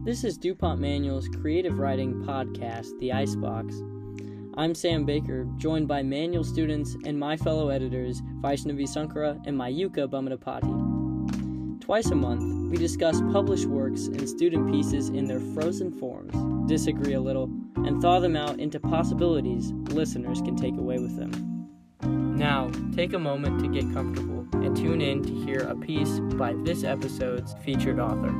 This is DuPont Manual's creative writing podcast, The Icebox. I'm Sam Baker, joined by Manual students and my fellow editors, Vaishnavi Sankara and Mayuka Bamadapati. Twice a month, we discuss published works and student pieces in their frozen forms, disagree a little, and thaw them out into possibilities listeners can take away with them. Now, take a moment to get comfortable and tune in to hear a piece by this episode's featured author.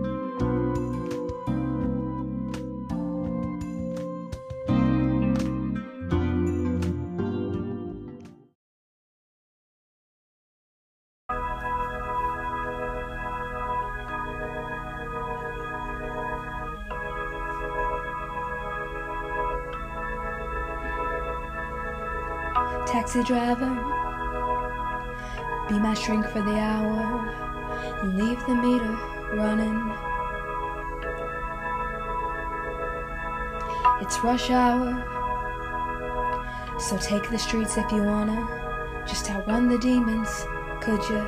Taxi driver, be my shrink for the hour and leave the meter running. It's rush hour, so take the streets if you wanna. Just outrun the demons, could you?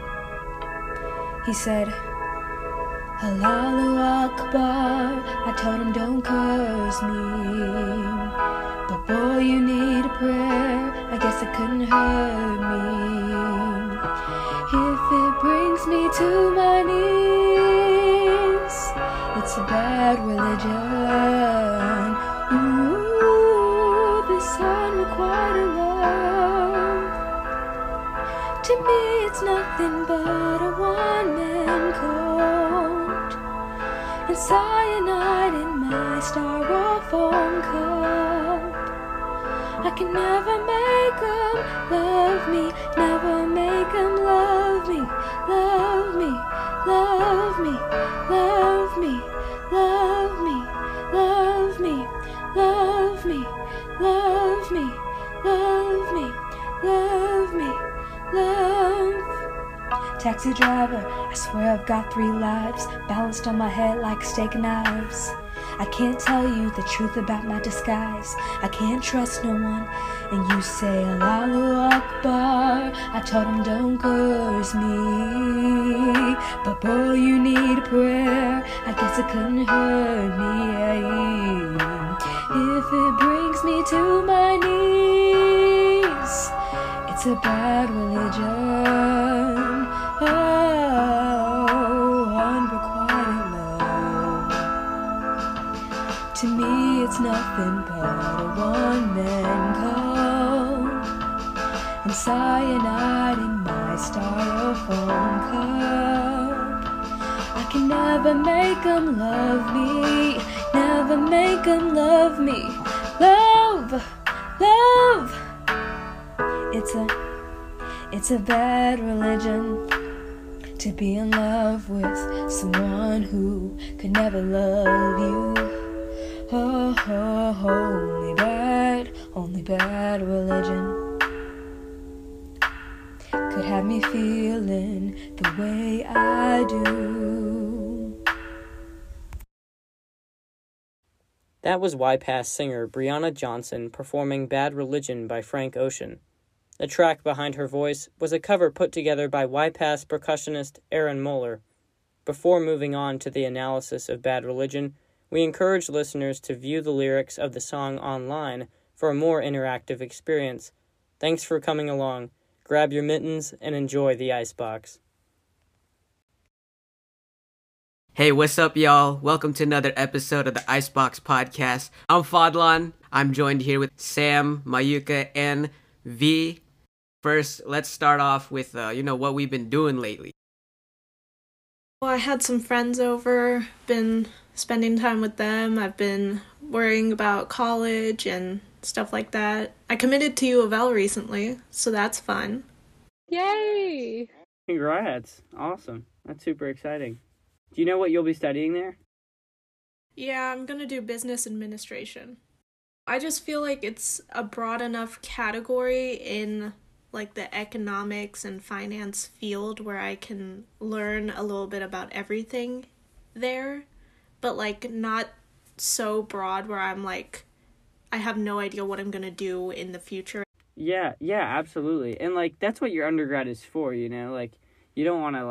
He said, Allahu Akbar. I told him don't curse me, but boy, you need a prayer. I guess it couldn't hurt me. If it brings me to my knees, it's a bad religion. Ooh, this unrequited love. To me, it's nothing but a one-man coat and cyanide in my styrofoam cup. I can never make them love me, never make them love me, love me, love me, love me, love me, love me, love me, love me, love me, love me, love. Taxi driver, I swear I've got 3 lives balanced on my head like steak knives. I can't tell you the truth about my disguise. I can't trust no one. And you say Allahu Akbar. I told him don't curse me, but boy, you need a prayer. I guess it couldn't hurt me. If it brings me to my knees, it's a bad religion. Oh, unrequited love. To me, it's nothing but a one-man coat and cyanide in my styrofoam cup. I can never make them love me, never make them love me. Love, love. It's a bad religion to be in love with someone who could never love you. Oh, only bad religion could have me feeling the way I do. That was YPass singer Brianna Johnson performing Bad Religion by Frank Ocean. The track behind her voice was a cover put together by YPass percussionist Aaron Moeller. Before moving on to the analysis of Bad Religion, we encourage listeners to view the lyrics of the song online for a more interactive experience. Thanks for coming along. Grab your mittens and enjoy the Icebox. Hey, what's up, y'all? Welcome to another episode of the Icebox Podcast. I'm Fadlan. I'm joined here with Sam, Mayuka, and V. First, let's start off with, what we've been doing lately. Well, I had some friends over, been spending time with them. I've been worrying about college and stuff like that. I committed to U of L recently, so that's fun. Yay! Congrats. Awesome. That's super exciting. Do you know what you'll be studying there? Yeah, I'm gonna do business administration. I just feel like it's a broad enough category in like the economics and finance field where I can learn a little bit about everything there, but like not so broad where I'm like, I have no idea what I'm gonna do in the future. Yeah, absolutely. And like that's what your undergrad is for, you know? Like you don't want to like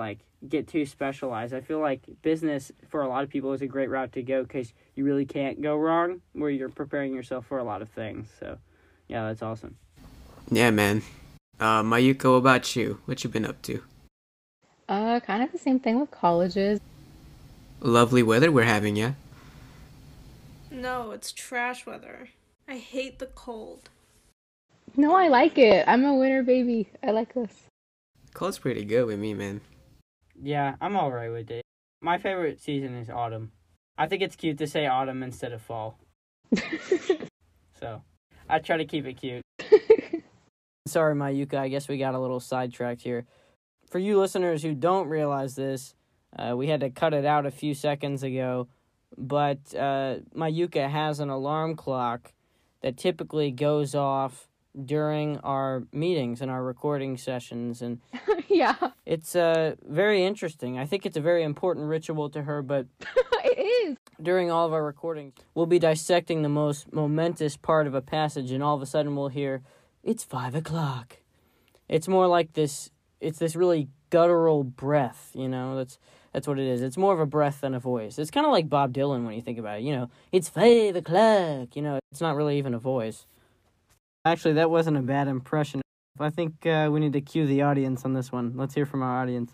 get too specialized. I feel like business for a lot of people is a great route to go because you really can't go wrong where you're preparing yourself for a lot of things. So, yeah, that's awesome. Yeah, man. Mayuka, what about you? What you been up to? Kind of the same thing with colleges. Lovely weather we're having, yeah? No, it's trash weather. I hate the cold. No, I like it. I'm a winter baby. I like this. Cold's pretty good with me, man. Yeah, I'm all right with it. My favorite season is autumn. I think it's cute to say autumn instead of fall. So, I try to keep it cute. Sorry, Mayuka, I guess we got a little sidetracked here. For you listeners who don't realize this, we had to cut it out a few seconds ago, but Mayuka has an alarm clock that typically goes off during our meetings and our recording sessions, and Yeah, it's very interesting. I think it's a very important ritual to her, but it is. during all of our recordings, we'll be dissecting the most momentous part of a passage, and all of a sudden we'll hear, "It's 5 o'clock." It's more like this, it's this really guttural breath, you know, that's what it is. It's more of a breath than a voice. It's kind of like Bob Dylan when you think about it, you know, "It's 5 o'clock," you know, it's not really even a voice. Actually, that wasn't a bad impression. I think we need to cue the audience on this one. Let's hear from our audience.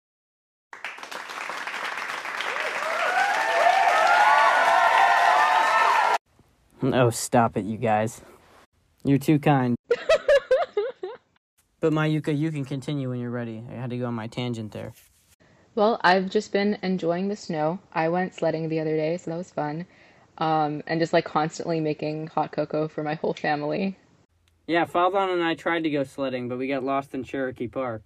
Oh, stop it, you guys. You're too kind. But Mayuka, you can continue when you're ready. I had to go on my tangent there. Well, I've just been enjoying the snow. I went sledding the other day, so that was fun. And just like constantly making hot cocoa for my whole family. Yeah, Faldon and I tried to go sledding, but we got lost in Cherokee Park.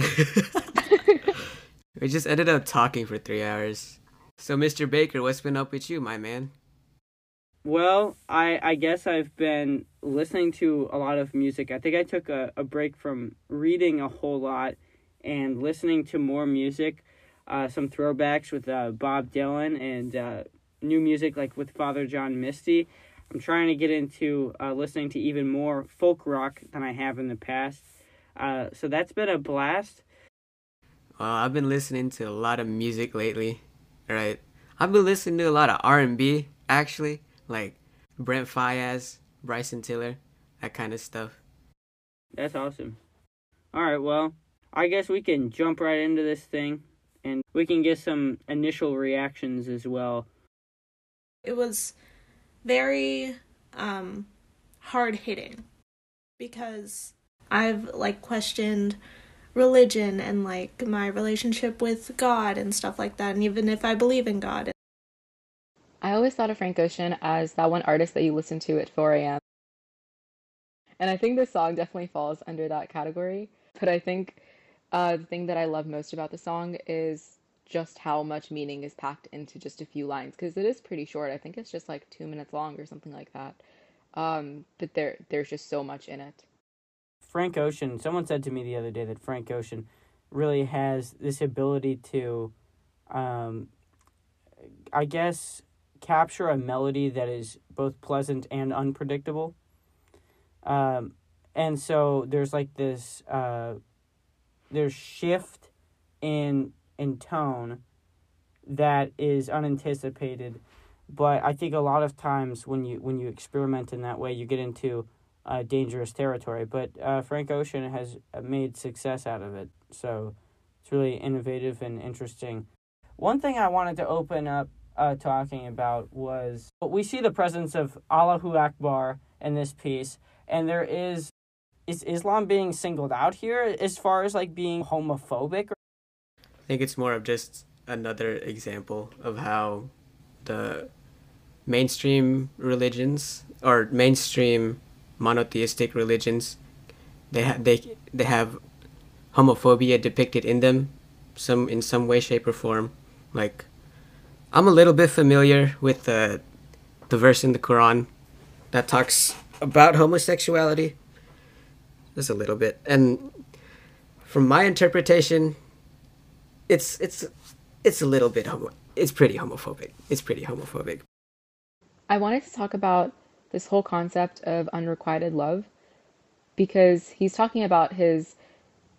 We just ended up talking for 3 hours. So, Mr. Baker, what's been up with you, my man? Well, I guess I've been listening to a lot of music. I think I took a break from reading a whole lot and listening to more music. Some throwbacks with Bob Dylan and new music like with Father John Misty. I'm trying to get into listening to even more folk rock than I have in the past. So that's been a blast. I've been listening to a lot of music lately, right? I've been listening to a lot of R&B, actually, like Brent Faiyaz, Bryson Tiller, that kind of stuff. That's awesome. All right, well, I guess we can jump right into this thing, and we can get some initial reactions as well. It was very hard-hitting because I've like questioned religion and like my relationship with God and stuff like that, and even if I believe in God. I always thought of Frank Ocean as that one artist that you listen to at 4 a.m. And I think this song definitely falls under that category. But I think the thing that I love most about the song is just how much meaning is packed into just a few lines, because it is pretty short. I think it's just like 2 minutes long or something like that. But there's just so much in it. Frank Ocean, someone said to me the other day that Frank Ocean really has this ability to, I guess, capture a melody that is both pleasant and unpredictable. And so there's like this, there's shift in tone that is unanticipated, but I think a lot of times when you experiment in that way, you get into dangerous territory. But Frank Ocean has made success out of it, so it's really innovative and interesting. One thing I wanted to open up talking about was we see the presence of Allahu Akbar in this piece, and there is Islam being singled out here as far as like being homophobic? I think it's more of just another example of how the mainstream religions or mainstream monotheistic religions, they have homophobia depicted in them, in some way, shape, or form. Like, I'm a little bit familiar with the verse in the Quran that talks about homosexuality, just a little bit, and from my interpretation, it's a little bit it's pretty homophobic. It's pretty homophobic. I wanted to talk about this whole concept of unrequited love because he's talking about his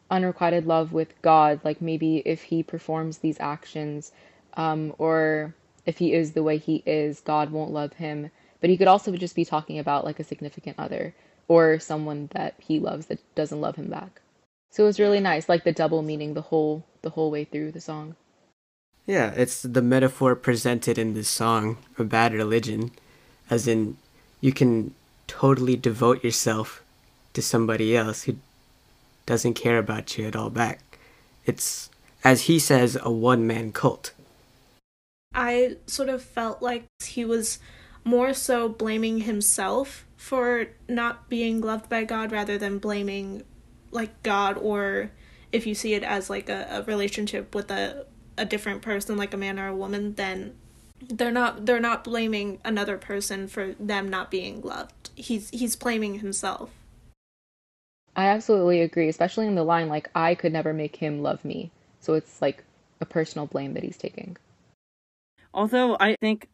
unrequited love with God, like maybe if he performs these actions, or if he is the way he is, God won't love him. But he could also just be talking about like a significant other or someone that he loves that doesn't love him back. So it was really nice, like the double meaning the whole way through the song. Yeah, it's the metaphor presented in this song, A Bad Religion, as in you can totally devote yourself to somebody else who doesn't care about you at all back. It's, as he says, a one-man cult. I sort of felt like he was more so blaming himself for not being loved by God rather than blaming like God, or if you see it as like a relationship with a different person, like a man or a woman, then they're not blaming another person for them not being loved. He's blaming himself. I absolutely agree, especially in the line like I could never make him love me. So it's like a personal blame that he's taking. Although I think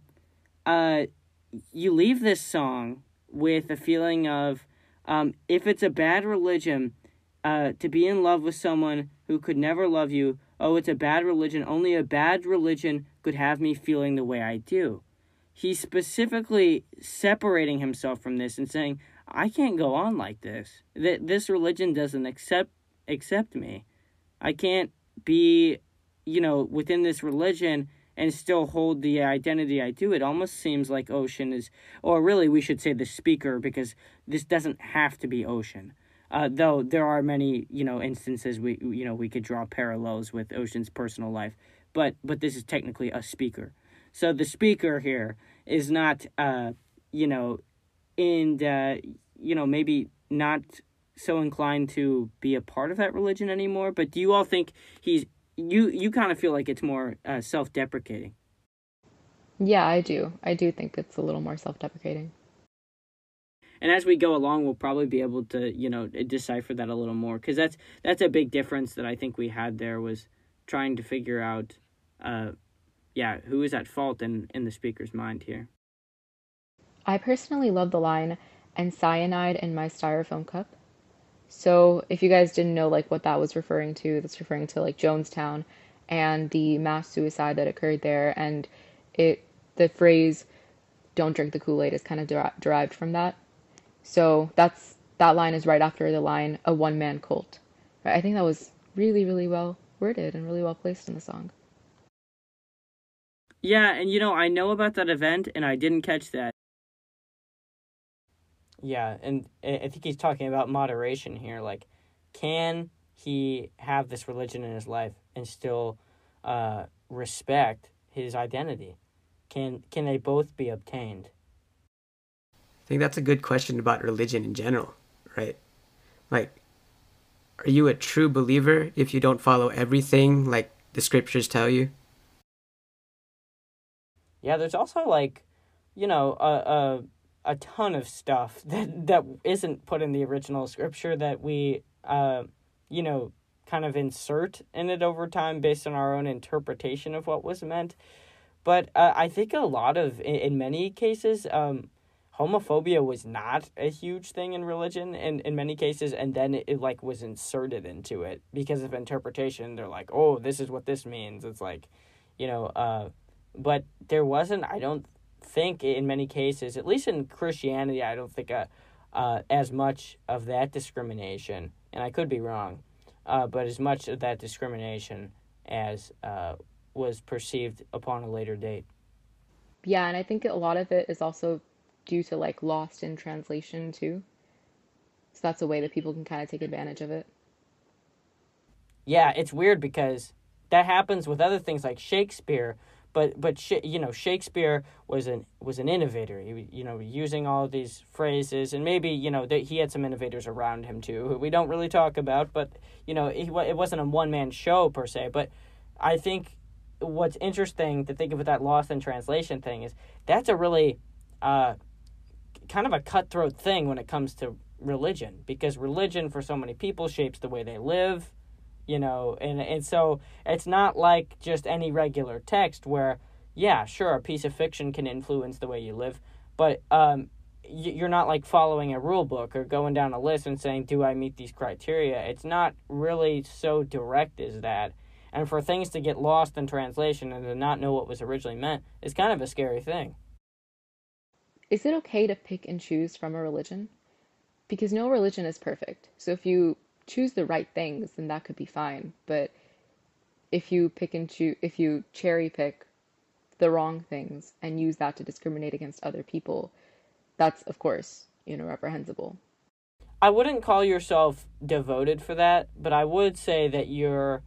you leave this song with a feeling of if it's a bad religion to be in love with someone who could never love you, oh, it's a bad religion. Only a bad religion could have me feeling the way I do. He's specifically separating himself from this and saying, I can't go on like this. This religion doesn't accept me. I can't be, within this religion and still hold the identity I do. It almost seems like Ocean is, or really we should say the speaker, because this doesn't have to be Ocean. Though there are many, instances we could draw parallels with Ocean's personal life, but this is technically a speaker. So the speaker here is not, maybe not so inclined to be a part of that religion anymore. But do you all think you kind of feel like it's more self-deprecating? Yeah, I do. I do think it's a little more self-deprecating. And as we go along, we'll probably be able to, decipher that a little more. Because that's a big difference that I think we had there, was trying to figure out, who is at fault in the speaker's mind here. I personally love the line, and cyanide in my styrofoam cup. So if you guys didn't know like what that was referring to, that's referring to like Jonestown and the mass suicide that occurred there. And the phrase, don't drink the Kool-Aid, is kind of derived from that. So that line is right after the line, a one-man cult. Right? I think that was really, really well worded and really well placed in the song. Yeah, and I know about that event, and I didn't catch that. Yeah, and I think he's talking about moderation here. Like, can he have this religion in his life and still respect his identity? Can they both be obtained? I think that's a good question about religion in general, right? Like, are you a true believer if you don't follow everything like the scriptures tell you? Yeah, there's also like, a ton of stuff that isn't put in the original scripture that we, kind of insert in it over time based on our own interpretation of what was meant. But I think a lot of, in many cases, homophobia was not a huge thing in religion in many cases, and then it like was inserted into it because of interpretation. They're like, oh, this is what this means. It's like, but there wasn't, I don't think in many cases, at least in Christianity, I don't think as much of that discrimination, and I could be wrong, but as much of that discrimination as was perceived upon a later date. Yeah, and I think a lot of it is also due to like lost in translation too. So that's a way that people can kind of take advantage of it. Yeah, it's weird because that happens with other things like Shakespeare. But Shakespeare was an innovator. He, using all of these phrases, and maybe he had some innovators around him too, who we don't really talk about. But it wasn't a one-man show per se. But I think what's interesting to think of with that lost in translation thing is that's a really kind of a cutthroat thing when it comes to religion, because religion for so many people shapes the way they live. And so it's not like just any regular text where, yeah, sure, a piece of fiction can influence the way you live, but you're not like following a rule book or going down a list and saying, do I meet these criteria? It's not really so direct as that. And for things to get lost in translation and to not know what was originally meant is kind of a scary thing. Is it okay to pick and choose from a religion? Because no religion is perfect. So if you choose the right things, then that could be fine. But if you if you cherry pick the wrong things and use that to discriminate against other people, that's, of course, reprehensible. I wouldn't call yourself devoted for that, but I would say that you're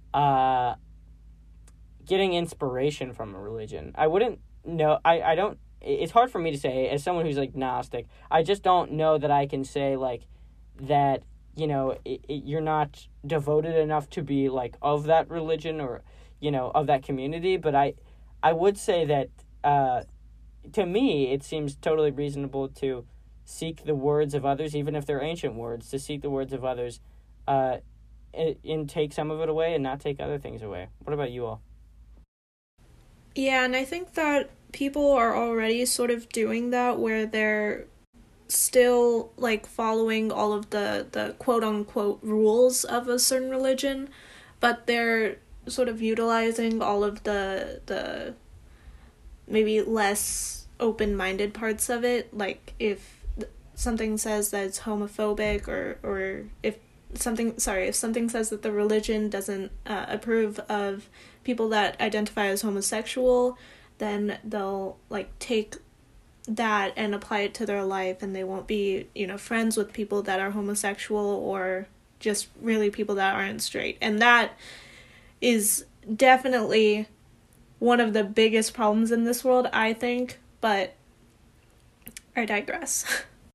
getting inspiration from a religion. I wouldn't know. I don't. It's hard for me to say as someone who's like Gnostic. I just don't know that I can say like that. You're not devoted enough to be like of that religion or of that community. But I would say that to me it seems totally reasonable to seek the words of others, even if they're ancient words. To seek the words of others, and take some of it away and not take other things away. What about you all? Yeah, and I think that people are already sort of doing that where they're still like following all of the quote unquote rules of a certain religion, but they're sort of utilizing all of the maybe less open-minded parts of it. Like if something says that it's homophobic or if something says that the religion doesn't approve of people that identify as homosexual, then they'll like take that and apply it to their life, and they won't be friends with people that are homosexual or just really people that aren't straight. And that is definitely one of the biggest problems in this world, I think, but I digress.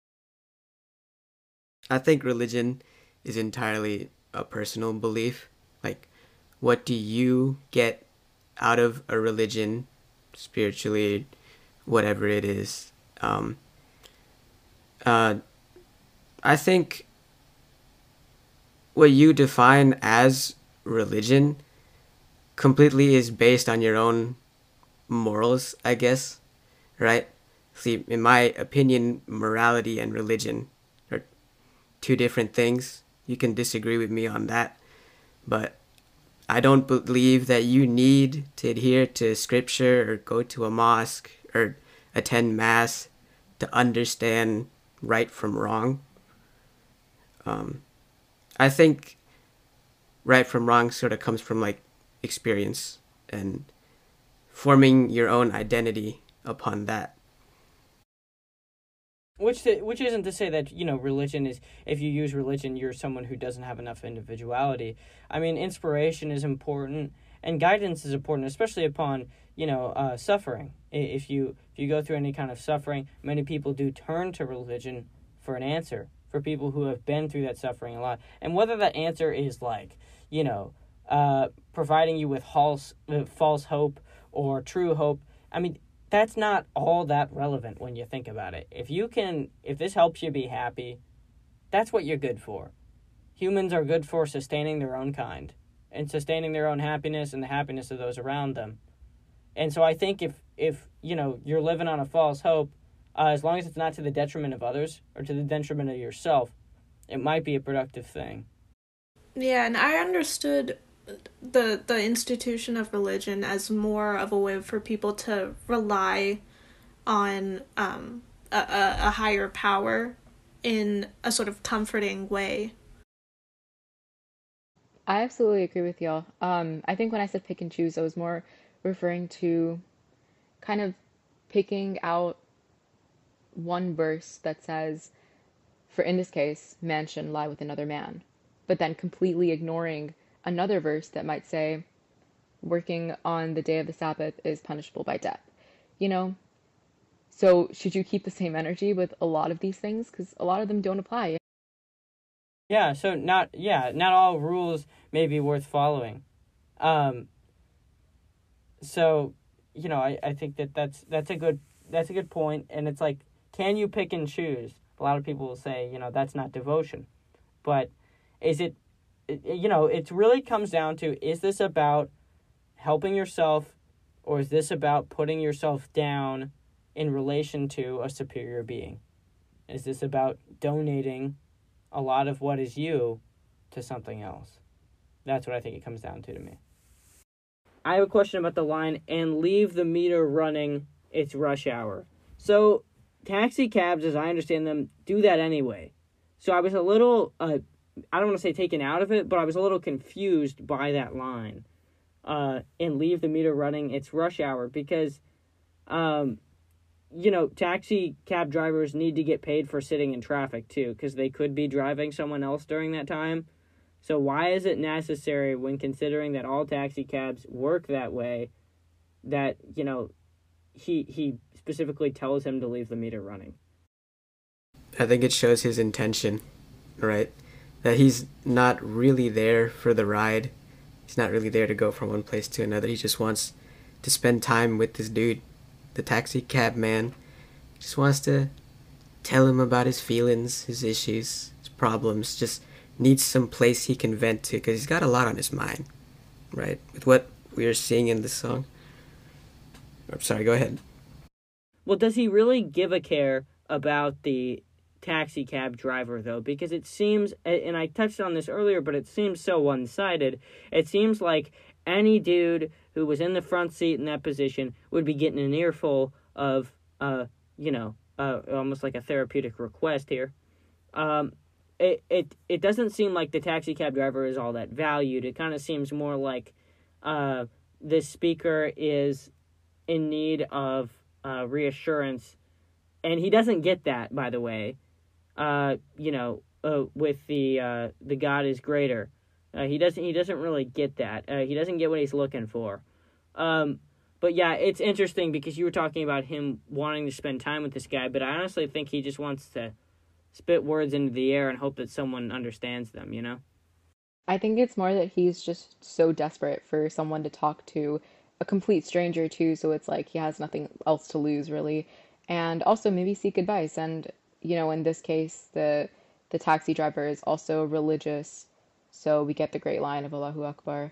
I think religion is entirely a personal belief. Like, what do you get out of a religion, spiritually, whatever it is? I think what you define as religion completely is based on your own morals, I guess, right? See, in my opinion, morality and religion are two different things. You can disagree with me on that, but I don't believe that you need to adhere to scripture or go to a mosque or attend mass to understand right from wrong. I think right from wrong sort of comes from like experience and forming your own identity upon that. Which isn't to say that, religion is, if you use religion, you're someone who doesn't have enough individuality. I mean, inspiration is important and guidance is important, especially upon, suffering. If you go through any kind of suffering, many people do turn to religion for an answer, for people who have been through that suffering a lot. And whether that answer is like, providing you with false hope or true hope, I mean, that's not all that relevant when you think about it. If this helps you be happy, that's what you're good for. Humans are good for sustaining their own kind and sustaining their own happiness and the happiness of those around them. And so I think if you're living on a false hope, as long as it's not to the detriment of others or to the detriment of yourself, it might be a productive thing. Yeah, and I understood the institution of religion as more of a way for people to rely on a higher power in a sort of comforting way. I absolutely agree with y'all. I think when I said pick and choose, I was more referring to kind of picking out one verse that says, for in this case, man shouldn't lie with another man, but then completely ignoring another verse that might say, working on the day of the Sabbath is punishable by death. So should you keep the same energy with a lot of these things? Because a lot of them don't apply. Yeah, so not all rules may be worth following. So, I think that's a good point, and it's like, can you pick and choose? A lot of people will say, that's not devotion. But is it really comes down to, is this about helping yourself, or is this about putting yourself down in relation to a superior being? Is this about donating a lot of what is you to something else? That's what I think it comes down to me. I have a question about the line, and leave the meter running, it's rush hour. So, taxi cabs, as I understand them, do that anyway. So I was a little, I don't want to say taken out of it, but I was a little confused by that line. And leave the meter running, it's rush hour, because, taxi cab drivers need to get paid for sitting in traffic too, because they could be driving someone else during that time. So why is it necessary, when considering that all taxi cabs work that way, that, he specifically tells him to leave the meter running? I think it shows his intention, right? That he's not really there for the ride. He's not really there to go from one place to another. He just wants to spend time with this dude, the taxi cab man. He just wants to tell him about his feelings, his issues, his problems. Just needs some place he can vent to, because he's got a lot on his mind, right? With what we are seeing in this song. I'm sorry, go ahead. Well, does he really give a care about the taxi cab driver, though? Because it seems, and I touched on this earlier, but it seems so one-sided. It seems like any dude who was in the front seat in that position would be getting an earful of, almost like a therapeutic request here. It doesn't seem like the taxi cab driver is all that valued. It kind of seems more like this speaker is in need of reassurance, and he doesn't get that, by the way. With the God is greater, he doesn't really get that. He doesn't get what he's looking for. But yeah, it's interesting because you were talking about him wanting to spend time with this guy, but I honestly think he just wants to spit words into the air and hope that someone understands them, I think it's more that he's just so desperate for someone to talk to, a complete stranger too, so it's like he has nothing else to lose really, and also maybe seek advice. And in this case, the taxi driver is also religious, so we get the great line of Allahu Akbar.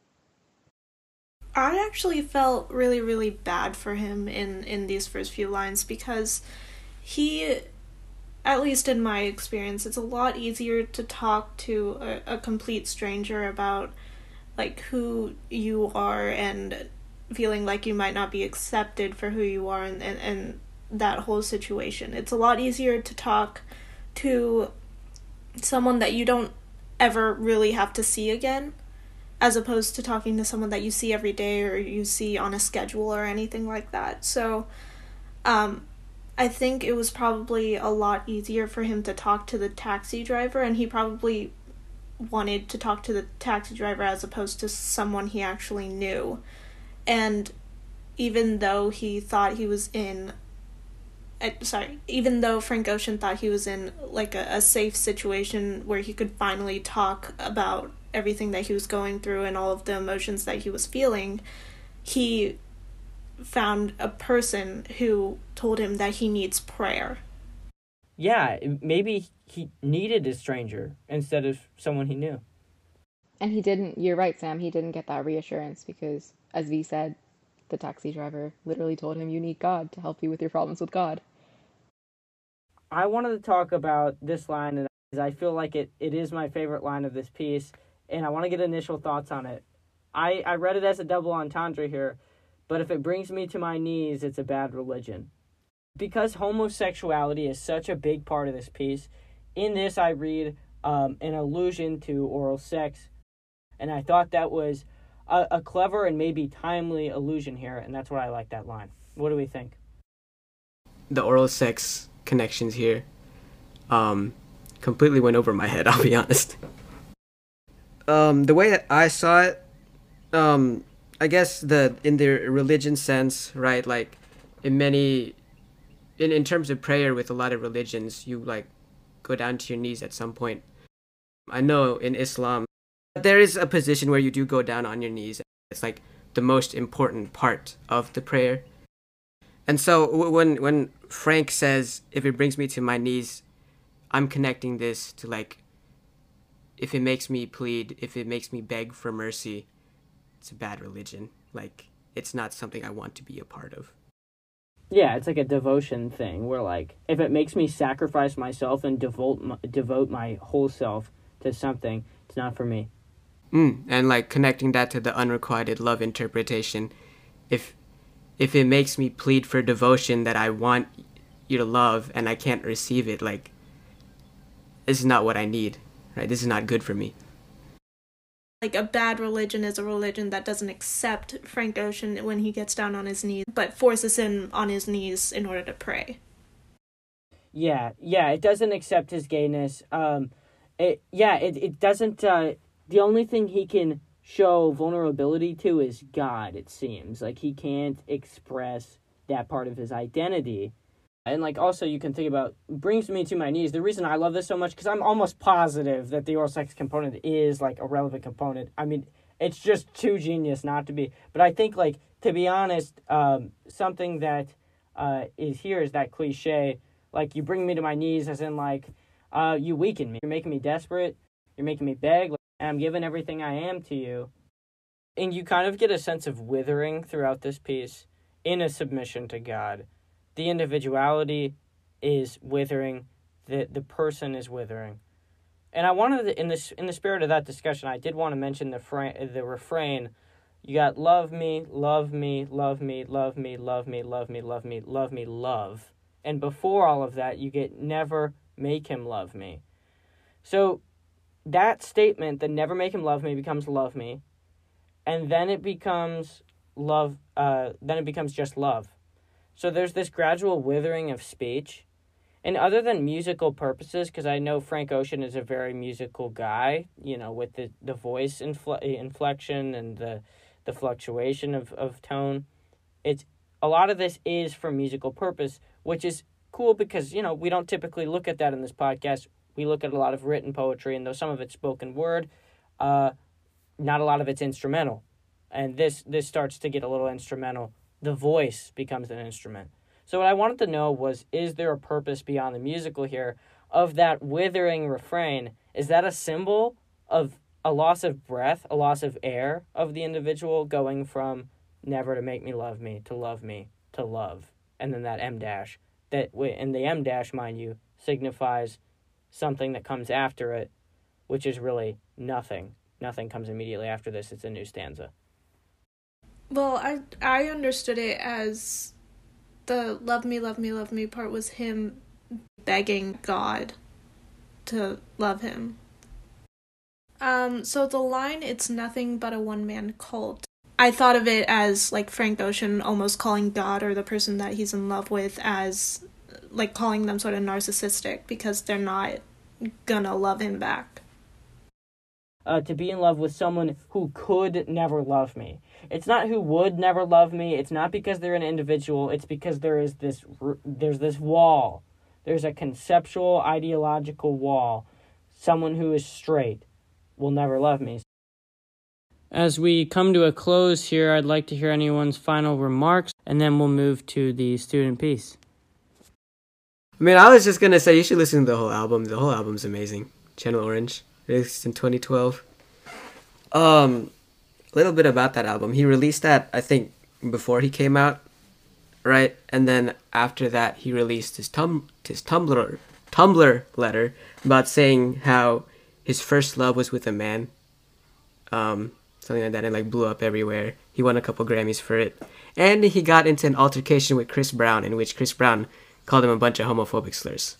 I actually felt really, really bad for him in these first few lines, because he, at least in my experience, it's a lot easier to talk to a complete stranger about like who you are and feeling like you might not be accepted for who you are, and that whole situation. It's a lot easier to talk to someone that you don't ever really have to see again, as opposed to talking to someone that you see every day or you see on a schedule or anything like that. So I think it was probably a lot easier for him to talk to the taxi driver, and he probably wanted to talk to the taxi driver as opposed to someone he actually knew. And even though he thought he was in even though Frank Ocean thought he was in like a safe situation where he could finally talk about everything that he was going through and all of the emotions that he was feeling, he found a person who told him that he needs prayer. Yeah, maybe he needed a stranger instead of someone he knew. And he didn't, you're right, Sam, he didn't get that reassurance because, as V said, the taxi driver literally told him you need God to help you with your problems with God. I wanted to talk about this line, and I feel like it is my favorite line of this piece, and I want to get initial thoughts on it. I read it as a double entendre here, but if it brings me to my knees, it's a bad religion. Because homosexuality is such a big part of this piece, in this I read an allusion to oral sex, and I thought that was a clever and maybe timely allusion here, and that's why I like that line. What do we think? The oral sex connections here completely went over my head, I'll be honest. The way that I saw it, I guess in the religion sense, right, like in terms of prayer with a lot of religions, you like go down to your knees at some point. I know in Islam there is a position where you do go down on your knees. It's like the most important part of the prayer. And so when Frank says, if it brings me to my knees, I'm connecting this to like, if it makes me plead, if it makes me beg for mercy, it's a bad religion. Like, it's not something I want to be a part of. Yeah, it's like a devotion thing where, like, if it makes me sacrifice myself and devote my whole self to something, it's not for me. And like connecting that to the unrequited love interpretation, if it makes me plead for devotion that I want you to love and I can't receive it, like, this is not what I need, right? This is not good for me. Like, a bad religion is a religion that doesn't accept Frank Ocean when he gets down on his knees, but forces him on his knees in order to pray. Yeah, it doesn't accept his gayness. It doesn't, the only thing he can show vulnerability to is God, it seems. Like, he can't express that part of his identity. And, like, also you can think about, brings me to my knees. The reason I love this so much, because I'm almost positive that the oral sex component is, like, a relevant component. I mean, it's just too genius not to be. But I think, like, to be honest, something that is here is that cliche, like, you bring me to my knees, as in, like, you weaken me. You're making me desperate. You're making me beg. Like, and I'm giving everything I am to you. And you kind of get a sense of withering throughout this piece in a submission to God. The individuality is withering. The person is withering. And I wanted to, in the spirit of that discussion, I did want to mention the refrain. You got love me, love me, love me, love me, love me, love me, love me, love me, love. And before all of that, you get never make him love me. So that statement, that never make him love me, becomes love me. And then it becomes love, then it becomes just love. So there's this gradual withering of speech. And other than musical purposes, because I know Frank Ocean is a very musical guy, you know, with the voice inflection and the fluctuation of tone, it's a lot of this is for musical purpose, which is cool because, you know, we don't typically look at that in this podcast. We look at a lot of written poetry, and though some of it's spoken word, not a lot of it's instrumental. And this starts to get a little instrumental. The voice becomes an instrument. So what I wanted to know was, is there a purpose beyond the musical here of that withering refrain? Is that a symbol of a loss of breath, a loss of air of the individual going from never to make me, to love? And then that M dash. And the M dash, mind you, signifies something that comes after it, which is really nothing. Nothing comes immediately after this. It's a new stanza. Well, I understood it as the love me part was him begging God to love him. So the line, it's nothing but a one-man cult, I thought of it as, like, Frank Ocean almost calling God or the person that he's in love with as, like, calling them sort of narcissistic because they're not gonna love him back. To be in love with someone who could never love me. It's not who would never love me. It's not because they're an individual. It's because there's this wall. There's a conceptual, ideological wall. Someone who is straight will never love me. As we come to a close here, I'd like to hear anyone's final remarks, and then we'll move to the student piece. I mean, I was just going to say you should listen to the whole album. The whole album's amazing. Channel Orange, released in 2012. A little bit about that album. He released that, I think, before he came out, right? And then after that, he released his Tumblr letter about saying how his first love was with a man. Something like that, and like blew up everywhere. He won a couple Grammys for it. And he got into an altercation with Chris Brown, in which Chris Brown called him a bunch of homophobic slurs.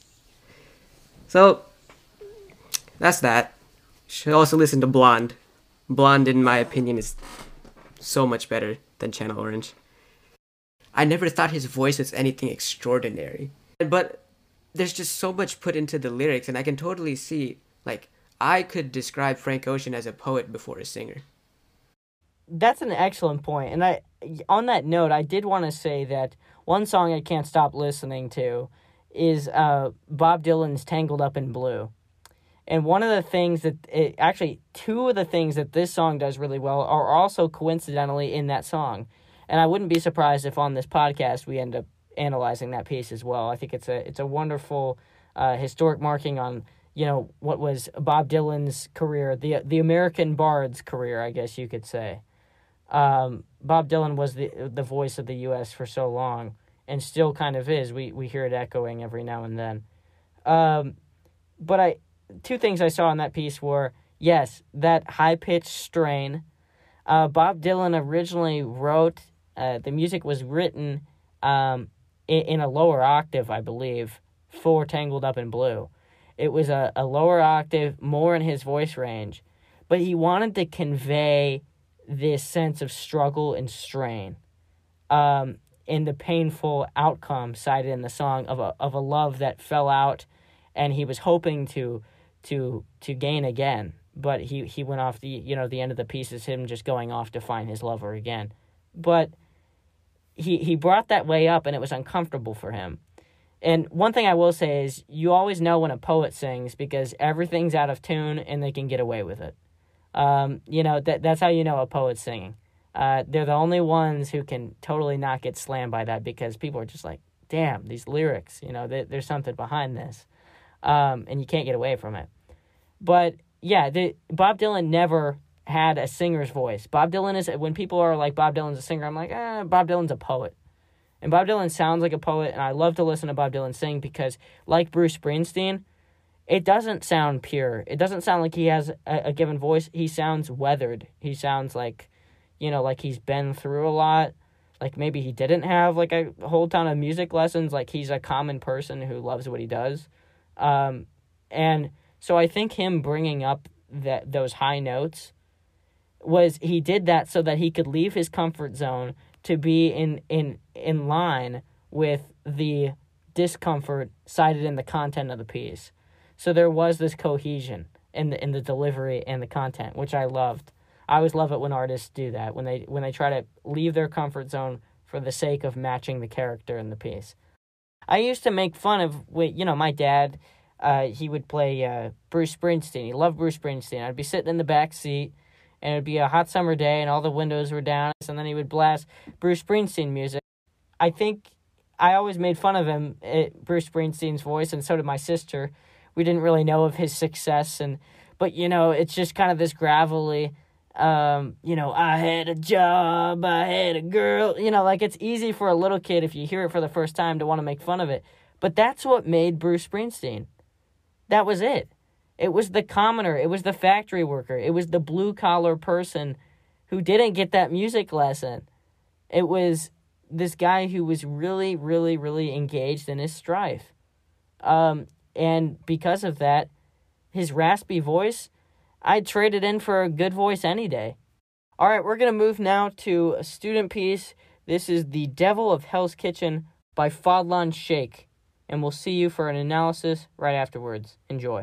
So, that's that. Should also listen to Blonde. Blonde, in my opinion, is so much better than Channel Orange. I never thought his voice was anything extraordinary. But there's just so much put into the lyrics, and I can totally see, like, I could describe Frank Ocean as a poet before a singer. That's an excellent point. And on that note, I did want to say that one song I can't stop listening to is Bob Dylan's Tangled Up in Blue. And one of the things two of the things that this song does really well are also coincidentally in that song. And I wouldn't be surprised if on this podcast we end up analyzing that piece as well. I think it's a wonderful historic marking on, you know, what was Bob Dylan's career, the American bard's career, I guess you could say. Bob Dylan was the voice of the U.S. for so long, and still kind of is. We hear it echoing every now and then. But two things I saw in that piece were, yes, that high-pitched strain. Bob Dylan originally wrote, the music was written in a lower octave, I believe, for Tangled Up in Blue. It was a lower octave, more in his voice range. But he wanted to convey this sense of struggle and strain in the painful outcome cited in the song of a love that fell out, and he was hoping to gain again. But he went off, the end of the piece is him just going off to find his lover again. But he brought that way up, and it was uncomfortable for him. And one thing I will say is you always know when a poet sings because everything's out of tune and they can get away with it. That's how you know a poet's singing. They're the only ones who can totally not get slammed by that because people are just like, damn, these lyrics, there's something behind this. And you can't get away from it. But, yeah, Bob Dylan never had a singer's voice. Bob Dylan is, when people are like, Bob Dylan's a singer, I'm like, Bob Dylan's a poet. And Bob Dylan sounds like a poet, and I love to listen to Bob Dylan sing because, like Bruce Springsteen, it doesn't sound pure. It doesn't sound like he has a given voice. He sounds weathered. He sounds like, like he's been through a lot. Like maybe he didn't have like a whole ton of music lessons. Like he's a common person who loves what he does. And so I think him bringing up those high notes he did that so that he could leave his comfort zone to be in line with the discomfort cited in the content of the piece. So there was this cohesion in the delivery and the content, which I loved. I always love it when artists do that, when they try to leave their comfort zone for the sake of matching the character in the piece. I used to make fun of, my dad, he would play Bruce Springsteen. He loved Bruce Springsteen. I'd be sitting in the back seat, and it'd be a hot summer day, and all the windows were down, and then he would blast Bruce Springsteen music. I think I always made fun of him, Bruce Springsteen's voice, and so did my sister. We didn't really know of his success, but it's just kind of this gravelly, I had a job, I had a girl, it's easy for a little kid if you hear it for the first time to want to make fun of it. But that's what made Bruce Springsteen. That was it. It was the commoner. It was the factory worker. It was the blue-collar person who didn't get that music lesson. It was this guy who was really, really, really engaged in his strife. And because of that, his raspy voice, I'd trade it in for a good voice any day. All right, we're going to move now to a student piece. This is The Devil of Hell's Kitchen by Fadlan Sheikh. And we'll see you for an analysis right afterwards. Enjoy.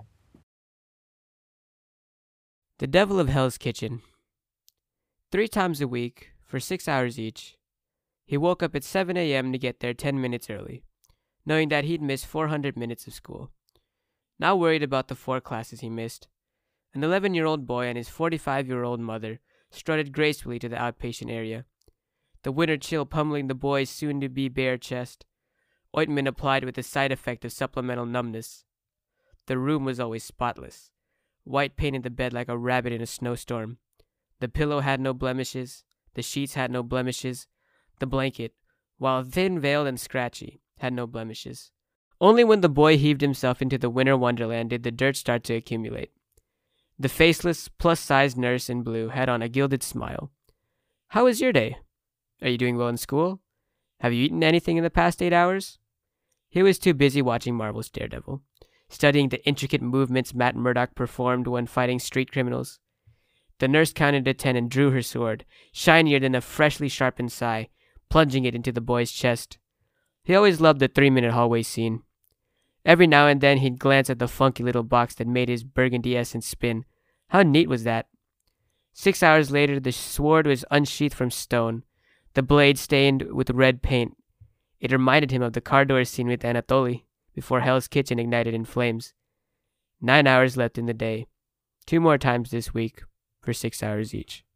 The Devil of Hell's Kitchen. 3 times a week, for 6 hours each, he woke up at 7 a.m. to get there 10 minutes early, knowing that he'd miss 400 minutes of school. Not worried about the 4 classes he missed, an 11-year-old boy and his 45-year-old mother strutted gracefully to the outpatient area, the winter chill pummeling the boy's soon-to-be bare chest, ointment applied with the side effect of supplemental numbness. The room was always spotless. White painted the bed like a rabbit in a snowstorm. The pillow had no blemishes. The sheets had no blemishes. The blanket, while thin-veiled and scratchy, had no blemishes. Only when the boy heaved himself into the winter wonderland did the dirt start to accumulate. The faceless, plus-sized nurse in blue had on a gilded smile. "How was your day? Are you doing well in school? Have you eaten anything in the past 8 hours?" He was too busy watching Marvel's Daredevil, studying the intricate movements Matt Murdock performed when fighting street criminals. The nurse counted to 10 and drew her sword, shinier than a freshly sharpened sai, plunging it into the boy's chest. He always loved the 3-minute hallway scene. Every now and then he'd glance at the funky little box that made his burgundy essence spin. How neat was that? 6 hours later, the sword was unsheathed from stone, the blade stained with red paint. It reminded him of the car door scene with Anatoly, before Hell's Kitchen ignited in flames. 9 hours left in the day. 2 more times this week, for 6 hours each.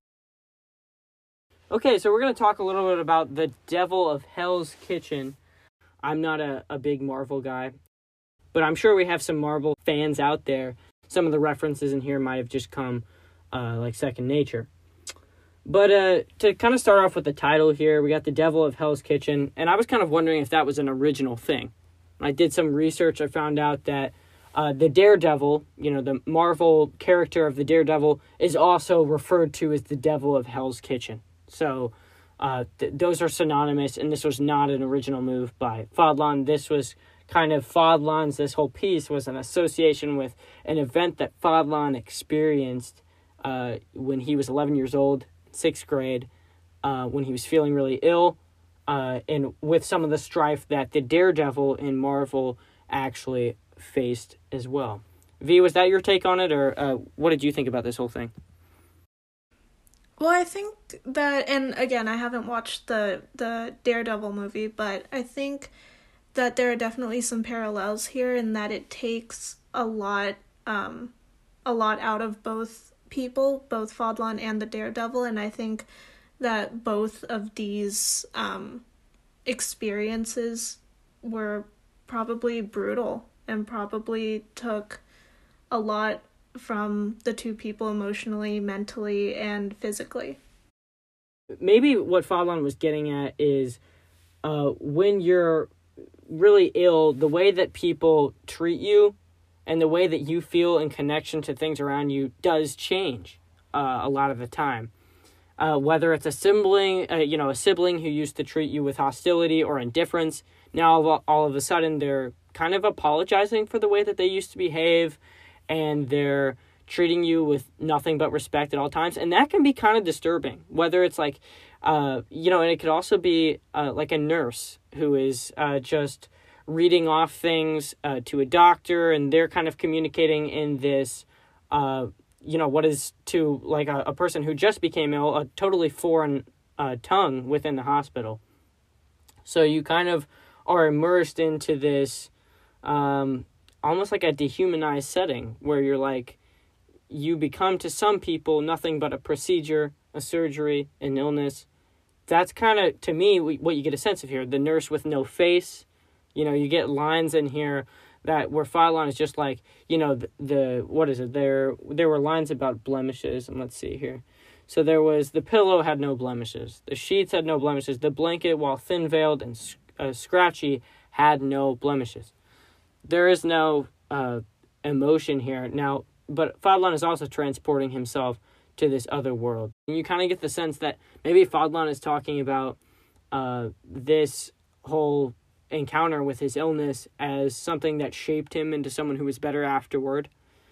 Okay, so we're going to talk a little bit about The Devil of Hell's Kitchen. I'm not a big Marvel guy, but I'm sure we have some Marvel fans out there. Some of the references in here might have just come like second nature. But to kind of start off with the title here, we got The Devil of Hell's Kitchen, and I was kind of wondering if that was an original thing. When I did some research, I found out that the Daredevil, the Marvel character of the Daredevil, is also referred to as the Devil of Hell's Kitchen. So those are synonymous, and this was not an original move by Fadlan. This was kind of Fadlan's, this whole piece was an association with an event that Fadlan experienced when he was 11 years old, 6th grade, when he was feeling really ill, and with some of the strife that the Daredevil in Marvel actually faced as well. V, was that your take on it, or what did you think about this whole thing? Well, I think that, and again, I haven't watched the Daredevil movie, but I think that there are definitely some parallels here in that it takes a lot out of both people, both Fadlan and the Daredevil, and I think that both of these experiences were probably brutal and probably took a lot from the two people emotionally, mentally, and physically. Maybe what Fadlan was getting at is when you're really ill, the way that people treat you and the way that you feel in connection to things around you does change a lot of the time. Whether it's a sibling who used to treat you with hostility or indifference, now all of a sudden they're kind of apologizing for the way that they used to behave, and they're treating you with nothing but respect at all times. And that can be kind of disturbing, whether it's like, and it could also be like a nurse who is just reading off things to a doctor, and they're kind of communicating in this, what is to like a person who just became ill, a totally foreign tongue within the hospital. So you kind of are immersed into this almost like a dehumanized setting where you're like, you become to some people nothing but a procedure, a surgery, an illness. That's kind of, to me, what you get a sense of here. The nurse with no face, you get lines in here that where Fadlan is just like, what is it? There were lines about blemishes, and let's see here. So there was, the pillow had no blemishes. The sheets had no blemishes. The blanket, while thin-veiled and scratchy, had no blemishes. There is no emotion here. Now, but Fadlan is also transporting himself to this other world. And you kind of get the sense that maybe Fadlan is talking about this whole encounter with his illness as something that shaped him into someone who was better afterward.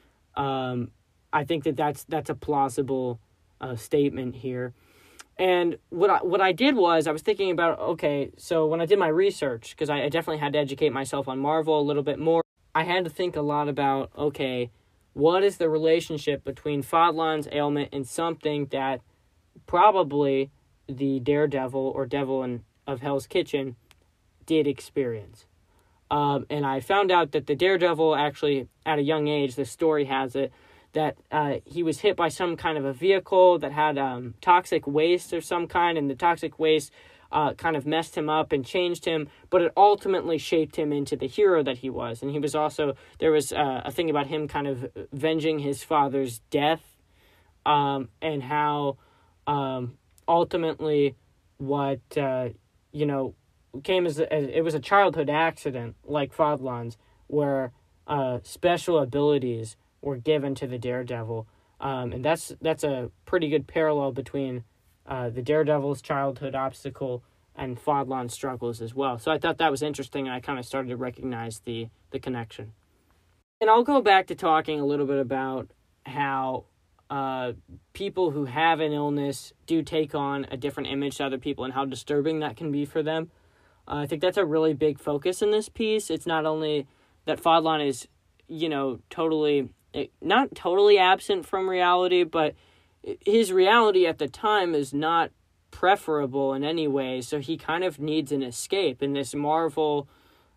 I think that's a plausible statement here. And what I did was I was thinking about, okay, so when I did my research, because I definitely had to educate myself on Marvel a little bit more, I had to think a lot about, okay, what is the relationship between Fadlan's ailment and something that probably the Daredevil or Devil of Hell's Kitchen did experience? And I found out that the Daredevil actually, at a young age, the story has it, that he was hit by some kind of a vehicle that had toxic waste of some kind, and the toxic waste kind of messed him up and changed him, but it ultimately shaped him into the hero that he was. And he was also, there was a thing about him kind of avenging his father's death, and how ultimately what, came as it was a childhood accident like Fadlan's, where special abilities were given to the Daredevil, and that's a pretty good parallel between the Daredevil's childhood obstacle and Fadlan's struggles as well. So I thought that was interesting, and I kind of started to recognize the connection. And I'll go back to talking a little bit about how people who have an illness do take on a different image to other people and how disturbing that can be for them. I think that's a really big focus in this piece. It's not only that Fadlan is, not totally absent from reality, but his reality at the time is not preferable in any way, so he kind of needs an escape, and this Marvel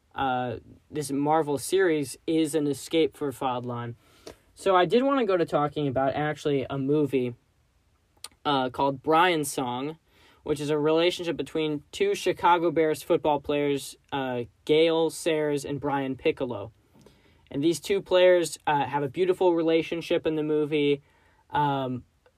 series is an escape for Fadlan. So I did want to go to talking about actually a movie called Brian's Song, which is a relationship between two Chicago Bears football players, Gale Sayers and Brian Piccolo. And these two players have a beautiful relationship in the movie.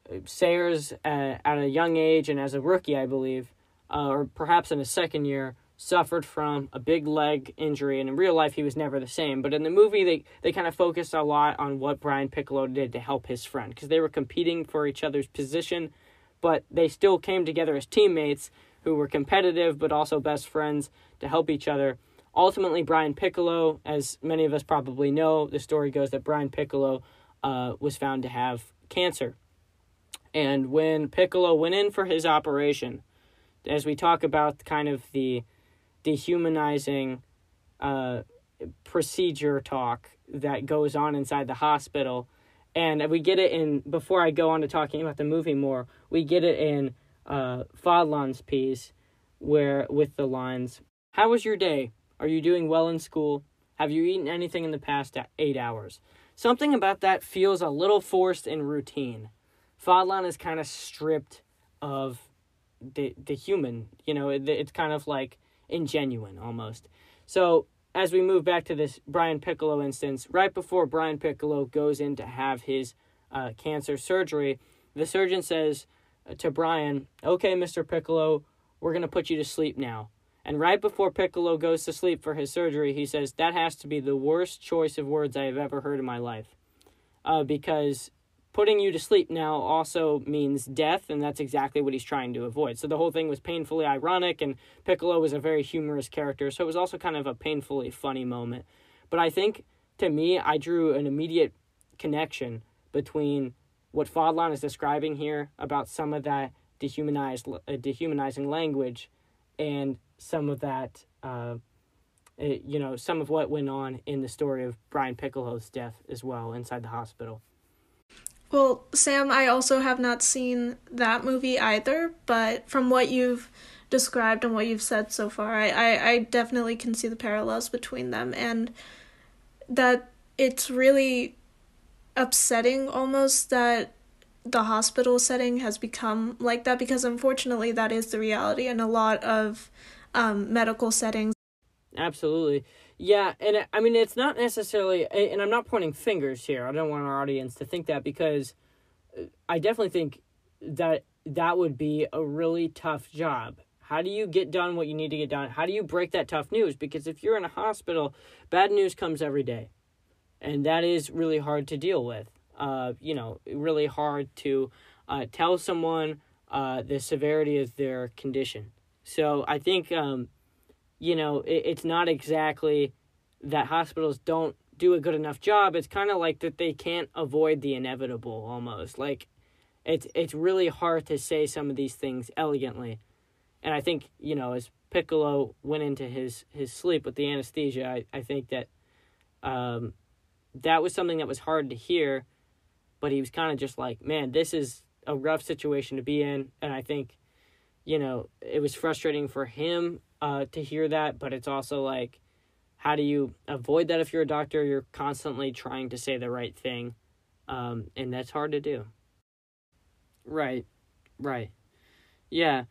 Sayers, at a young age and as a rookie, I believe, or perhaps in his second year, suffered from a big leg injury, and in real life he was never the same. But in the movie, they kind of focused a lot on what Brian Piccolo did to help his friend, because they were competing for each other's position, but they still came together as teammates who were competitive but also best friends to help each other. Ultimately, Brian Piccolo, as many of us probably know, the story goes that Brian Piccolo was found to have cancer. And when Piccolo went in for his operation, as we talk about kind of the dehumanizing procedure talk that goes on inside the hospital, and we get it in, before I go on to talking about the movie more, we get it in Fodlan's piece, where with the lines, "How was your day? Are you doing well in school? Have you eaten anything in the past 8 hours?" Something about that feels a little forced and routine. Fodlan is kind of stripped of the human, it's kind of like ingenuine almost. So as we move back to this Brian Piccolo instance, right before Brian Piccolo goes in to have his cancer surgery, the surgeon says to Brian, "Okay, Mr. Piccolo, we're going to put you to sleep now." And right before Piccolo goes to sleep for his surgery, he says, "That has to be the worst choice of words I have ever heard in my life." Because putting you to sleep now also means death, and that's exactly what he's trying to avoid. So the whole thing was painfully ironic, and Piccolo was a very humorous character, so it was also kind of a painfully funny moment. But I think, to me, I drew an immediate connection between what Fodlan is describing here about some of that dehumanizing language and some of that, some of what went on in the story of Brian Piccolo's death as well inside the hospital. Well, Sam, I also have not seen that movie either, but from what you've described and what you've said so far, I definitely can see the parallels between them, and that it's really upsetting almost that the hospital setting has become like that, because unfortunately that is the reality in a lot of medical settings. Absolutely. Yeah, and I mean, it's not necessarily, and I'm not pointing fingers here, I don't want our audience to think that, because I definitely think that would be a really tough job. How do you get done what you need to get done? How do you break that tough news? Because if you're in a hospital, bad news comes every day, and that is really hard to deal with. Really hard to tell someone the severity of their condition. So I think, it's not exactly that hospitals don't do a good enough job. It's kind of like that they can't avoid the inevitable almost. Like, it's really hard to say some of these things elegantly. And I think, as Piccolo went into his sleep with the anesthesia, I think that that was something that was hard to hear, but he was kind of just like, man, this is a rough situation to be in. And I think, it was frustrating for him to hear that, but it's also like, how do you avoid that if you're a doctor? You're constantly trying to say the right thing, and that's hard to do. Right. Yeah.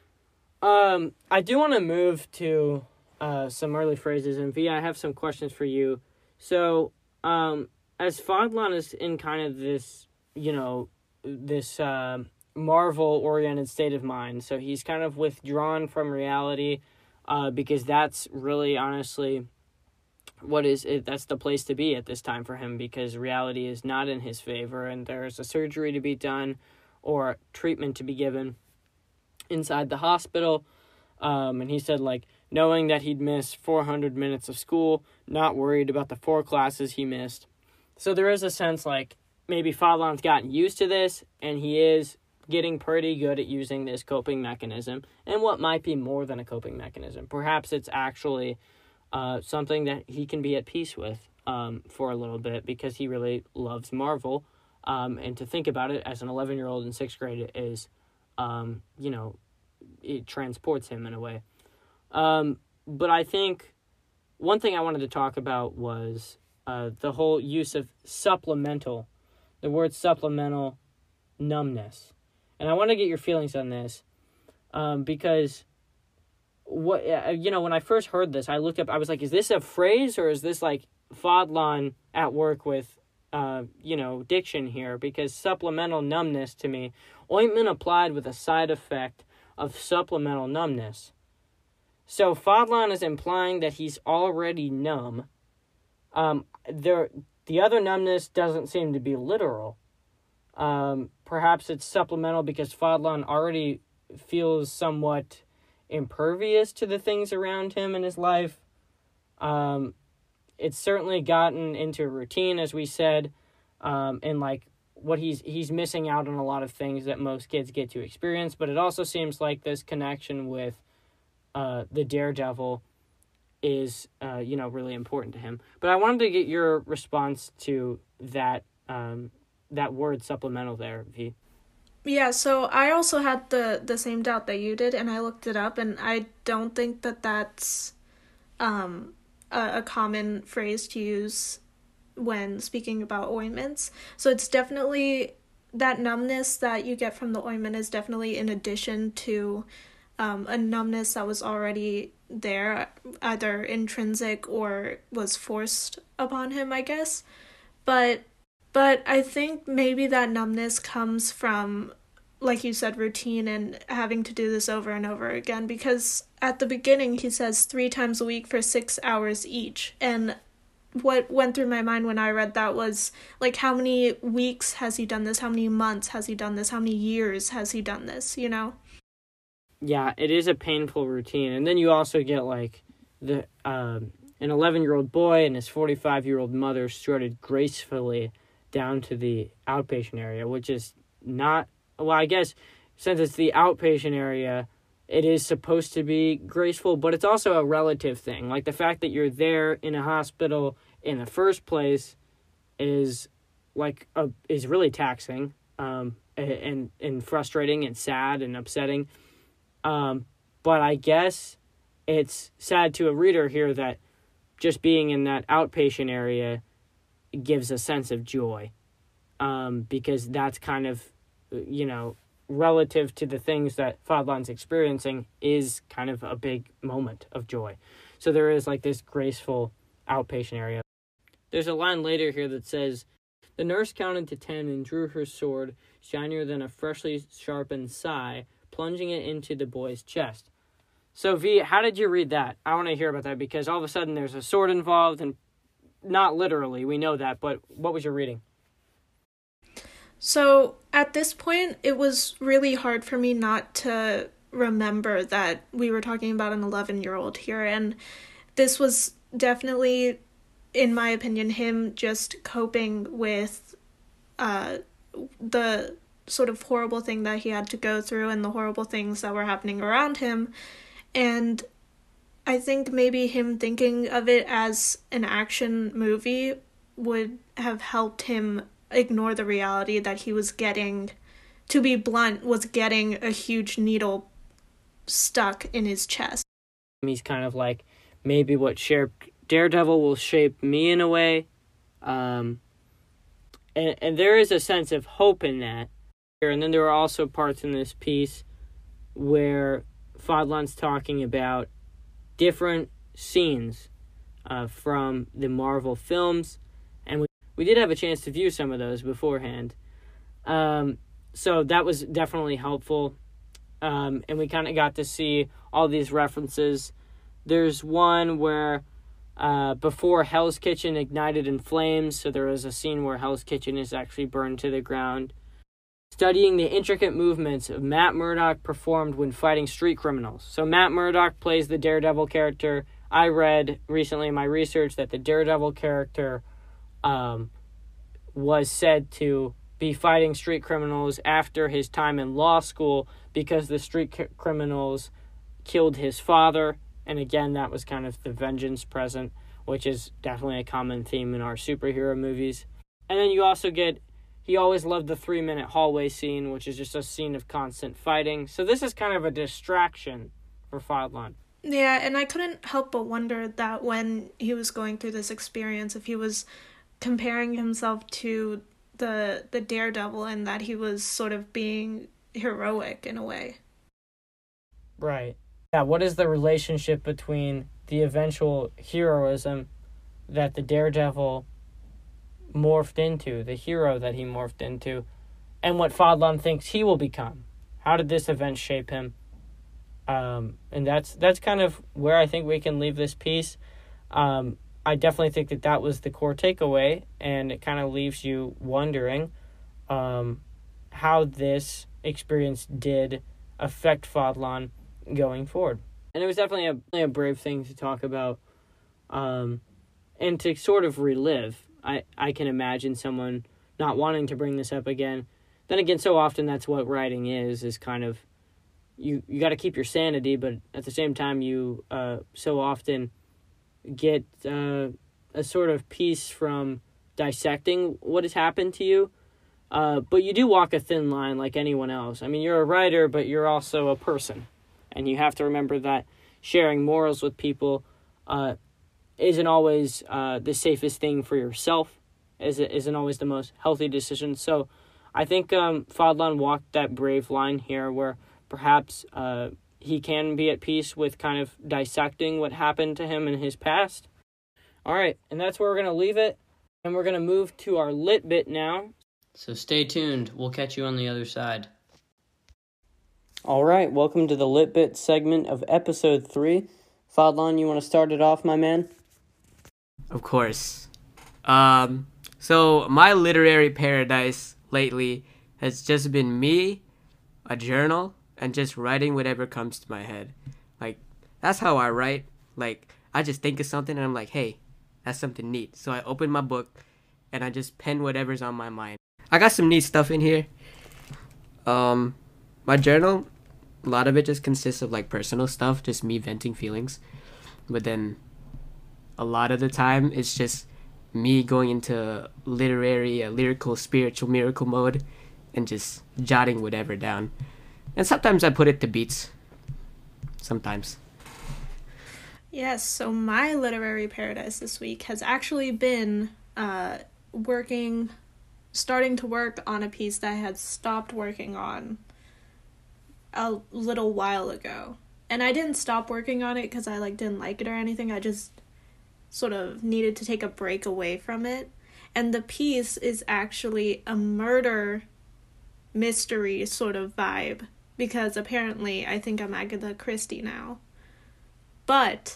I do want to move to some early phrases, and V, I have some questions for you. So, as Fodlan is in kind of this, this Marvel-oriented state of mind, so he's kind of withdrawn from reality, because that's really, honestly, that's the place to be at this time for him, because reality is not in his favor, and there's a surgery to be done, or treatment to be given inside the hospital, and he said, knowing that he'd miss 400 minutes of school, not worried about the 4 classes he missed. So there is a sense maybe Fodlan's gotten used to this, and he is getting pretty good at using this coping mechanism, and what might be more than a coping mechanism. Perhaps it's actually something that he can be at peace with for a little bit, because he really loves Marvel, and to think about it, as an 11-year-old in 6th grade is, it transports him in a way. But I think one thing I wanted to talk about was the whole use of the word supplemental numbness. And I want to get your feelings on this, because when I first heard this, I looked up, I was like, is this a phrase, or is this Fodlan at work with diction here, because supplemental numbness to me, ointment applied with a side effect of supplemental numbness. So Fadlan is implying that he's already numb. The other numbness doesn't seem to be literal. Perhaps it's supplemental because Fadlan already feels somewhat impervious to the things around him in his life. It's certainly gotten into a routine, as we said, and like what he's missing out on a lot of things that most kids get to experience. But it also seems like this connection with the Daredevil is really important to him. But I wanted to get your response to that word supplemental there, V. Yeah, so I also had the same doubt that you did, and I looked it up, and I don't think that that's a common phrase to use when speaking about ointments. So it's definitely, that numbness that you get from the ointment is definitely in addition to a numbness that was already there, either intrinsic or was forced upon him, I guess. But I think maybe that numbness comes from, like you said, routine and having to do this over and over again, because at the beginning he says 3 times a week for 6 hours each. And what went through my mind when I read that was, like, how many weeks has he done this? How many months has he done this? How many years has he done this, Yeah, it is a painful routine. And then you also get, like, an 11-year-old boy and his 45-year-old mother strutted gracefully down to the outpatient area, which is not, well, I guess since it's the outpatient area, it is supposed to be graceful, but it's also a relative thing. Like, the fact that you're there in a hospital in the first place is really taxing, and frustrating and sad and upsetting. But I guess it's sad to a reader here that just being in that outpatient area gives a sense of joy, because that's kind of, relative to the things that Fadlan's experiencing, is kind of a big moment of joy. So there is like this graceful outpatient area. There's a line later here that says, "The nurse counted to 10 and drew her sword, shinier than a freshly sharpened sai, plunging it into the boy's chest." So V, how did you read that? I want to hear about that, because all of a sudden there's a sword involved, and not literally, we know that, but what was your reading? So at this point, it was really hard for me not to remember that we were talking about an 11-year-old here, and this was definitely, in my opinion, him just coping with the sort of horrible thing that he had to go through and the horrible things that were happening around him. And I think maybe him thinking of it as an action movie would have helped him ignore the reality that he was getting, to be blunt, was getting a huge needle stuck in his chest. He's kind of like, maybe what shaped Daredevil will shape me in a way. And there is a sense of hope in that. And then there are also parts in this piece where Fadlan's talking about different scenes from the Marvel films, and we did have a chance to view some of those beforehand. So that was definitely helpful, and we kind of got to see all these references. There's one where before Hell's Kitchen ignited in flames, so there was a scene where Hell's Kitchen is actually burned to the ground. Studying the intricate movements of Matt Murdock performed when fighting street criminals. So Matt Murdock plays the Daredevil character. I read recently in my research that the Daredevil character was said to be fighting street criminals after his time in law school because the street criminals killed his father. And again, that was kind of the vengeance present, which is definitely a common theme in our superhero movies. And then you also get, he always loved the 3-minute hallway scene, which is just a scene of constant fighting. So this is kind of a distraction for Fadlan. Yeah, and I couldn't help but wonder that when he was going through this experience, if he was comparing himself to the Daredevil, and that he was sort of being heroic in a way. Right. Yeah, what is the relationship between the eventual heroism that the Daredevil morphed into, the hero that he morphed into, and what Fadlan thinks he will become. How did this event shape him? And that's kind of where I think we can leave this piece. I definitely think that was the core takeaway, and it kind of leaves you wondering how this experience did affect Fadlan going forward. And it was definitely a brave thing to talk about, and to sort of relive. I can imagine someone not wanting to bring this up again. Then again, so often that's what writing is kind of, you got to keep your sanity, but at the same time you so often get a sort of piece from dissecting what has happened to you. But you do walk a thin line like anyone else. I mean, you're a writer, but you're also a person. And you have to remember that sharing morals with people isn't always the safest thing for yourself, isn't always the most healthy decision. So I think Fadlan walked that brave line here where perhaps he can be at peace with kind of dissecting what happened to him in his past. All right, and that's where we're going to leave it. And we're going to move to our lit bit now. So stay tuned. We'll catch you on the other side. All right, welcome to the lit bit segment of episode 3. Fadlan, you want to start it off, my man? Of course. So my literary paradise lately has just been me, a journal, and just writing whatever comes to my head. Like, that's how I write. Like, I just think of something and I'm like, hey, that's something neat. So I open my book and I just pen whatever's on my mind. I got some neat stuff in here. My journal, a lot of it just consists of like personal stuff, just me venting feelings. But then a lot of the time it's just me going into lyrical, spiritual miracle mode and just jotting whatever down. And sometimes I put it to beats. Sometimes. Yes, so my literary paradise this week has actually been starting to work on a piece that I had stopped working on a little while ago. And I didn't stop working on it because I didn't like it or anything. I just sort of needed to take a break away from it. And the piece is actually a murder mystery sort of vibe, because apparently I think I'm Agatha Christie now. But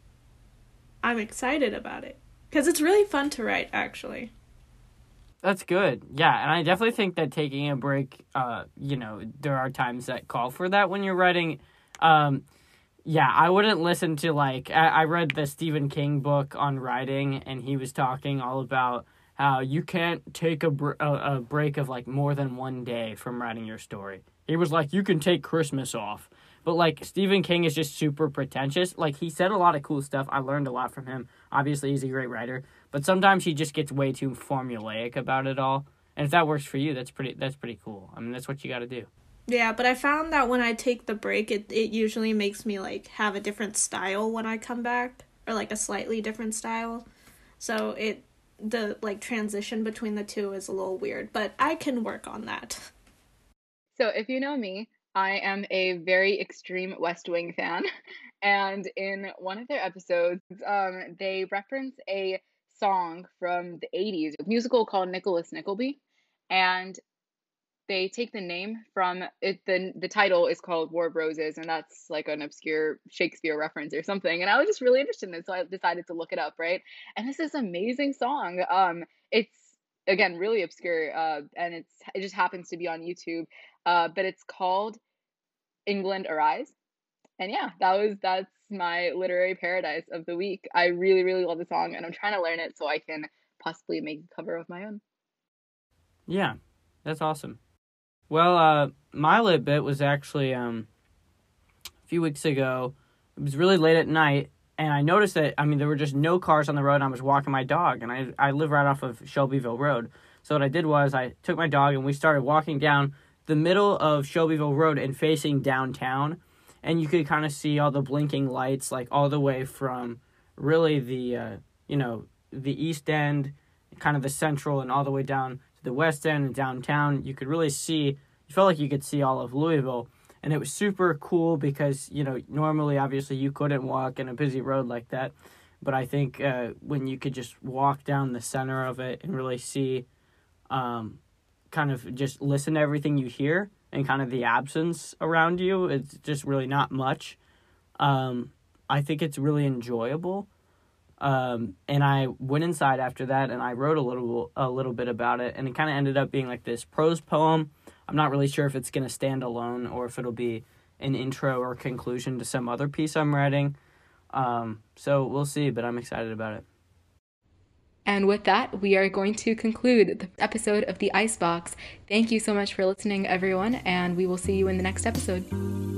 I'm excited about it because it's really fun to write, actually. That's good. Yeah, and I definitely think that taking a break, there are times that call for that when you're writing. Yeah, I wouldn't listen to, I read the Stephen King book on writing, and he was talking all about how you can't take a break of, more than one day from writing your story. He was like, you can take Christmas off. But, Stephen King is just super pretentious. He said a lot of cool stuff. I learned a lot from him. Obviously, he's a great writer. But sometimes he just gets way too formulaic about it all. And if that works for you, that's pretty cool. I mean, that's what you got to do. Yeah, but I found that when I take the break, it usually makes me, have a different style when I come back. Or, a slightly different style. So the transition between the two is a little weird. But I can work on that. So if you know me, I am a very extreme West Wing fan. And in one of their episodes, they reference a song from the 80s, a musical called Nicholas Nickleby. And they take the name from it. The title is called War of Roses, and that's an obscure Shakespeare reference or something. And I was just really interested in it, so I decided to look it up, right? And it's this amazing song. It's again really obscure, and it just happens to be on YouTube. But it's called England Arise. And yeah, that's my literary paradise of the week. I really, really love the song, and I'm trying to learn it so I can possibly make a cover of my own. Yeah, that's awesome. Well, my lit bit was actually a few weeks ago. It was really late at night, and I noticed that, there were just no cars on the road, and I was walking my dog, and I live right off of Shelbyville Road. So what I did was I took my dog, and we started walking down the middle of Shelbyville Road and facing downtown, and you could kind of see all the blinking lights, all the way from really the East End, kind of the Central, and all the way down to the West End and downtown. You could really see, you felt like you could see all of Louisville, and it was super cool because, normally, obviously, you couldn't walk in a busy road like that, But I think when you could just walk down the center of it and really see, kind of just listen to everything you hear and kind of the absence around you, it's just really not much. I think it's really enjoyable. And I went inside after that and I wrote a little bit about it, and it kind of ended up being like this prose poem. I'm not really sure if it's going to stand alone or if it'll be an intro or conclusion to some other piece I'm writing. So we'll see, but I'm excited about it. And with that, we are going to conclude the episode of The Icebox. Thank you so much for listening, everyone, and we will see you in the next episode.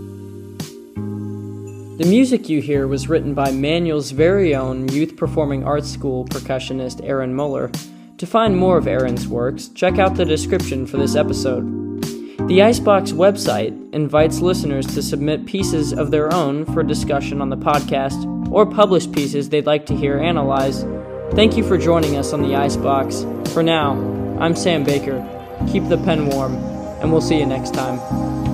The music you hear was written by Manual's very own Youth Performing Arts School percussionist Aaron Muller. To find more of Aaron's works, check out the description for this episode. The Icebox website invites listeners to submit pieces of their own for discussion on the podcast, or publish pieces they'd like to hear analyzed. Thank you for joining us on the Icebox. For now, I'm Sam Baker. Keep the pen warm, and we'll see you next time.